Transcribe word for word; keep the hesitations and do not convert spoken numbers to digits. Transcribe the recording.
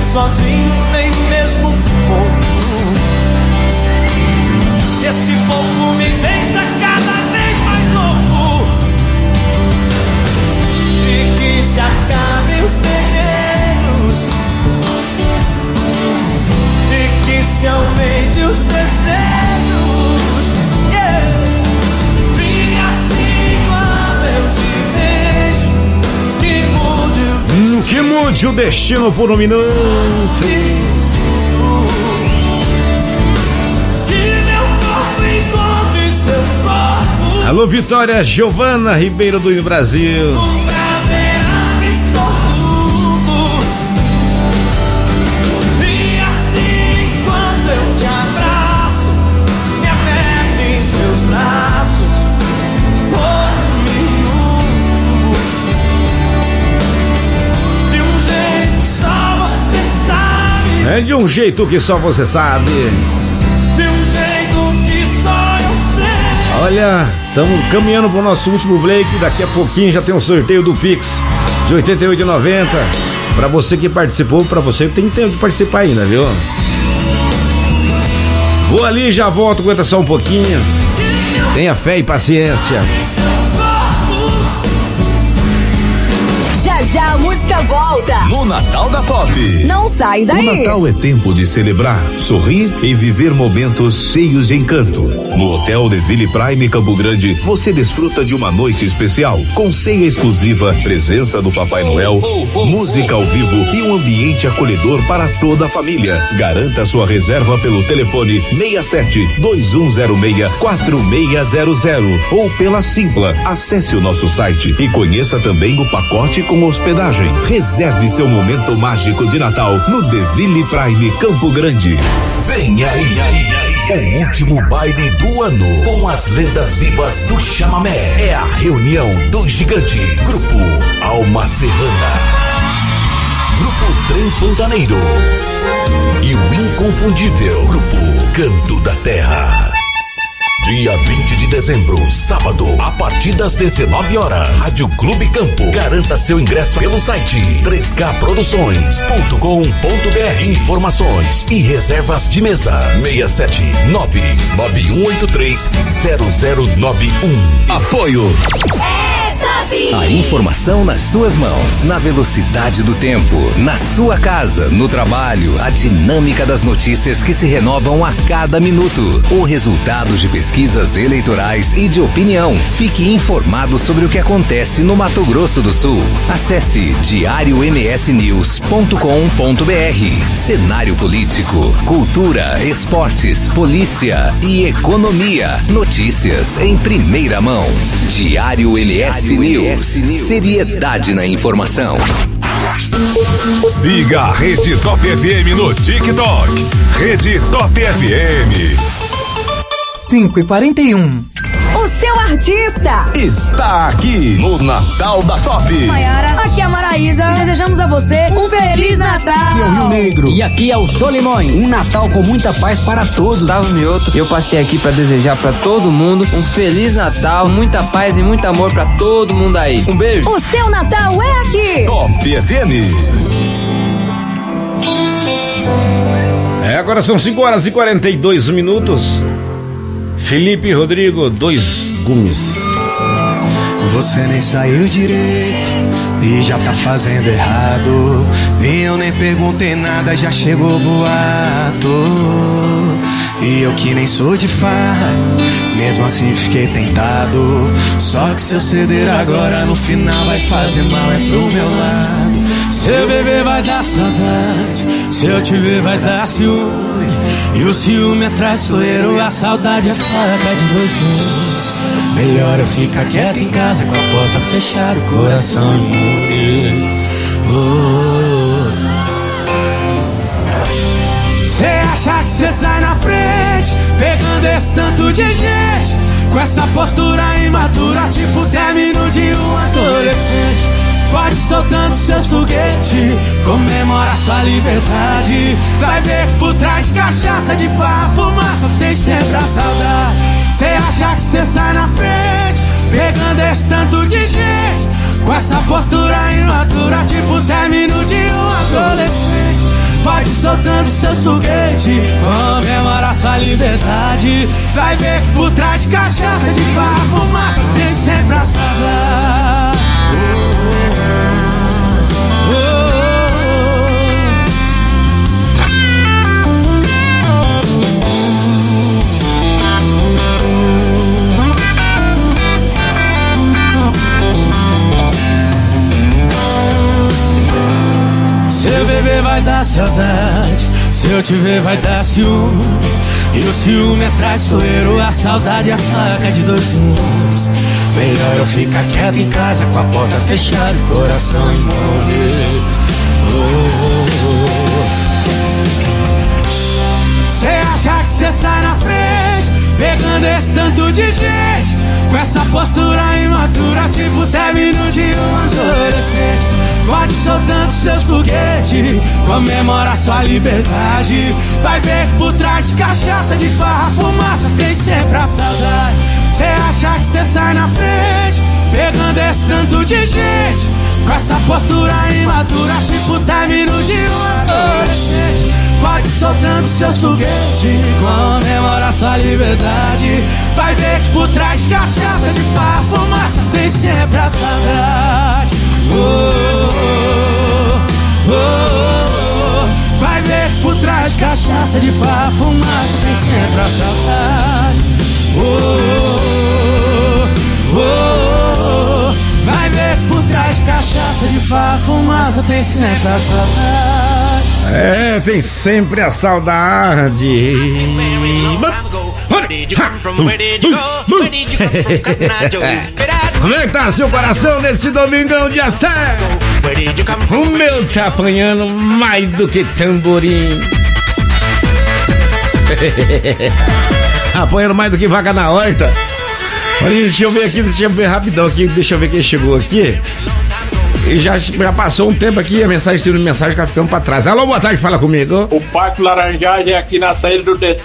sozinho, nem mesmo pouco. Esse pouco me deixa cada vez mais louco. E que se acabem os segredos, e que se aumente os desejos. Yeah. Vim assim quando eu te vejo, que mude o destino, hum, que mude o destino por um minuto. Alô, Vitória Giovana Ribeiro do Brasil. Um prazer absoluto. E assim quando eu te abraço, me aperto em seus braços por um minuto. De um jeito que só você sabe. É de um jeito que só você sabe. De um jeito que só eu sei. Olha, estamos caminhando pro nosso último break. Daqui a pouquinho já tem um sorteio do Pix de oitenta e oito reais e noventa centavos. Pra você que participou, pra você que tem tempo de participar ainda, viu? Vou ali, já volto, aguenta só um pouquinho. Tenha fé e paciência. Já já a música volta. No Natal da Pop. Não sai daí. O Natal é tempo de celebrar, sorrir e viver momentos cheios de encanto. No Hotel Deville Prime Campo Grande, você desfruta de uma noite especial, com ceia exclusiva, presença do Papai Noel, música ao vivo e um ambiente acolhedor para toda a família. Garanta sua reserva pelo telefone seis sete dois um zero seis quatro seis zero zero ou pela Simpla. Acesse o nosso site e conheça também o pacote com hospedagem. Reserve seu momento mágico de Natal no Deville Prime Campo Grande. Vem aí, o último baile do ano com as lendas vivas do chamamé. É a reunião dos gigantes. Grupo Alma Serrana, Grupo Trem Pantaneiro e o inconfundível Grupo Canto da Terra. Dia vinte de dezembro, sábado, a partir das dezenove horas, Rádio Clube Campo. Garanta seu ingresso pelo site três K produções ponto com ponto B R. Informações e reservas de mesa seis sete nove nove um oito três zero zero nove um. Apoio A informação nas suas mãos, na velocidade do tempo, na sua casa, no trabalho, a dinâmica das notícias que se renovam a cada minuto, o resultado de pesquisas eleitorais e de opinião. Fique informado sobre o que acontece no Mato Grosso do Sul. Acesse diário m s news ponto com ponto b r. Cenário político, cultura, esportes, polícia e economia. Notícias em primeira mão. Diário M S News. Seriedade na informação. Siga a Rede Top F M no TikTok. Rede Top F M. cinco e quarenta e um. O seu artista Está aqui no Natal da Top. Maiara, aqui é a Maraísa. Desejamos a você um Feliz Natal. Aqui é o Rio Negro. E aqui é o Solimões. Um Natal com muita paz para todos. Gustavo Mioto. Eu passei aqui para desejar para todo mundo um Feliz Natal, muita paz e muito amor para todo mundo aí. Um beijo. O seu Natal é aqui. Top F M. É, agora são cinco horas e quarenta e dois minutos. Felipe Rodrigo, dois gumes. Você nem saiu direito e já tá fazendo errado. E eu nem perguntei nada, já chegou boato. E eu que nem sou de farra, mesmo assim fiquei tentado. Só que se eu ceder agora, no final vai fazer mal, é pro meu lado. Se eu beber vai dar saudade, se eu te ver vai dar ciúme. E o ciúme é traiçoeiro, a saudade é faca de dois gumes. Melhor eu ficar quieto em casa, com a porta fechada, o coração imune. Oh. Cê acha que cê sai na frente, pegando esse tanto de gente, com essa postura imatura, tipo término de um adolescente. Pode soltando seus foguetes, comemora sua liberdade. Vai ver que por trás de cachaça, de farra, fumaça, tem sempre a saudade. Cê acha que cê sai na frente, pegando esse tanto de gente, com essa postura imatura, imatura, tipo término de um adolescente. Pode soltando seus foguetes, comemora sua liberdade. Vai ver que por trás de cachaça, de barra, fumaça, tem sempre a saudade. Oh, oh, oh. Se eu beber vai dar saudade, se eu te ver vai dar ciúme. E o ciúme é traiçoeiro, a saudade é a faca de dois mundos. Melhor eu ficar quieto em casa, com a porta fechada e coração imune. Cê acha que cê sai na frente, pegando esse tanto de gente, com essa postura imatura, tipo término de um adolescente. Pode soltando seus foguetes, comemora sua liberdade. Vai ver que por trás de cachaça, de farra, fumaça, tem sempre a saudade. Cê acha que cê sai na frente, pegando esse tanto de gente, com essa postura imatura, tipo término de um adolescente. Pode soltando seus foguetes, comemora sua liberdade. Vai ver que por trás de cachaça, de farra, fumaça, tem sempre a saudade. Oh, oh, oh, oh. Vai ver que por trás de cachaça, de farra, fumaça, tem sempre a saudade. Oh, oh, oh, oh. Vai ver que por trás de cachaça, de farra, fumaça, tem sempre a saudade. É, tem sempre a saudade. Como é que tá seu coração nesse domingão dia sete? O meu tá apanhando mais do que tamborim. Apanhando mais do que vaca na horta. Olha, deixa eu ver aqui, deixa eu ver rapidão aqui, deixa eu ver quem chegou aqui. E já, já passou um tempo aqui, a mensagem, sendo mensagem, tá ficando pra trás. Alô, boa tarde, fala comigo. O Pátio Laranjagem é aqui na saída do